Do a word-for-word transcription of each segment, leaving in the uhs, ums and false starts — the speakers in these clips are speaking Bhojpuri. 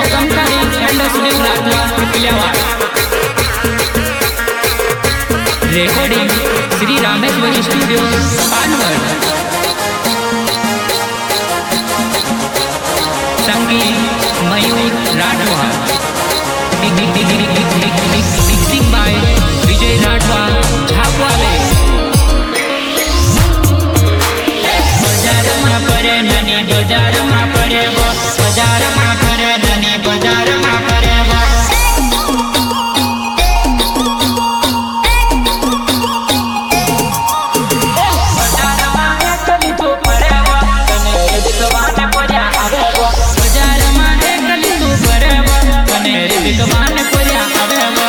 Kankali and Sunil Rathwa Pilyawad recording Shri Rameshwari studio Panwad संगीत मयूर राठवा मिक्सिंग बाय विजय राठवा झापवाले बजार में पड़े ननी बजार में पड़े वो बजार में पड़े ननी बजार में पड़े वो बजार में एक गली तो पड़े वो कने दिखवाने पड़ा आवे वो बजार में एक गली तो पड़े वो कने दिखवाने पड़ा आवे वो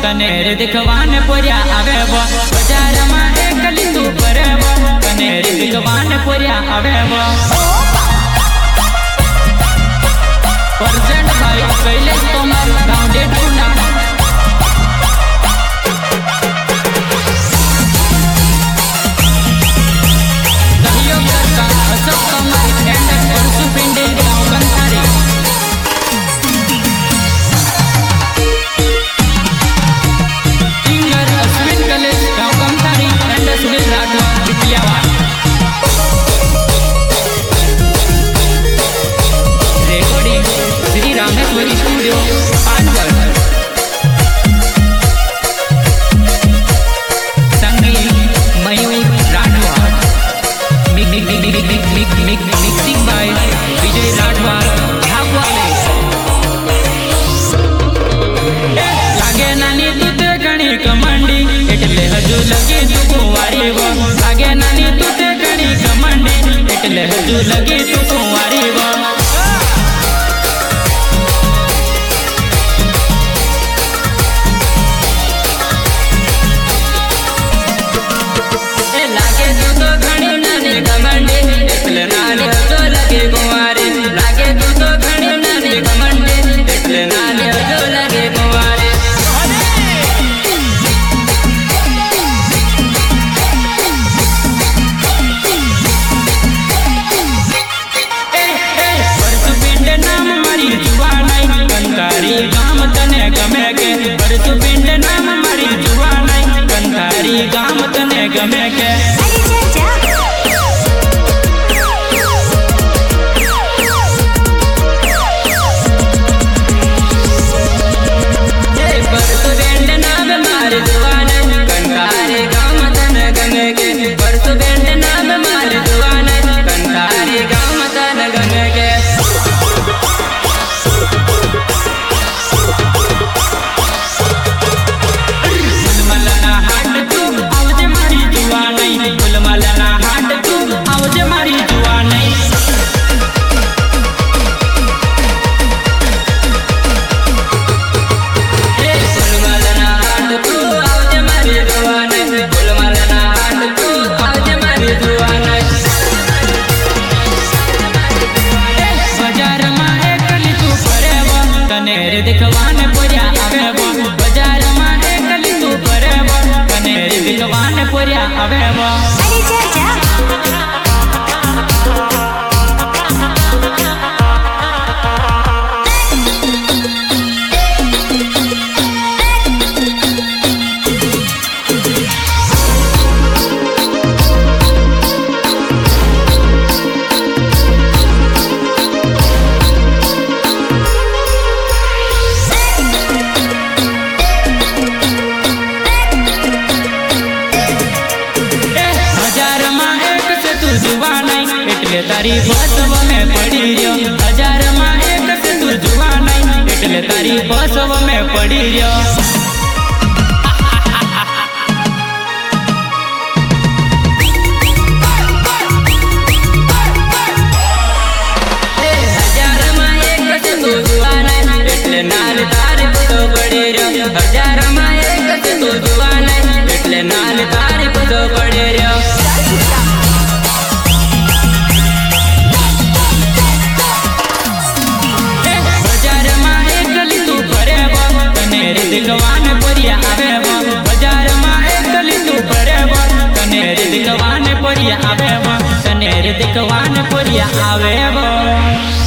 कने रे दिखवान पोरिया आवे वो बाजार में एकली तू परे वो कने रे दिखवान पोरिया आवे वो परसेंट भाई पहले तो मर गांव दे टूना सहयोग करता अशोक कमर एंड परसु पिंडे गांव कंसारी सिंगर अश्विन कलेश गांव कंसारी एंड सुनील राठौर पिपलियावाड़ रामेश्वरी स्टूडियो पानगढ़ संगीत मयूर राठौर मिक्सिंग बाय विजय राठौर लागे नानी तूते घणी कमंडी एटले हजू लगी तू कुंवारी वो लागे नानी तूते घणी कमंडी एटले हजू लगी तू कुंवारी वो गाम तने गमे के दिखवान पोरिया आवे वो बाजार में एकली तू परे वो कने रे दिखवान पोरिया आवे वो तारी बसव में पड़ी रियो हजार में एक से तू जुआ नहीं एटले तारी बसव में पड़ी रियो हजार में एक से तू जुआ नहीं एटले नाल तारी बसव पड़ी रियो हजार में एक से तू जुआ नहीं एटले नाल तारी बसव पड़ी रियो दिखवान पोरिया आवे वो बाजार में एकली तू परे वो कने रे दिखवान पोरिया आवे वो कने रे दिखवान पोरिया आवे वो।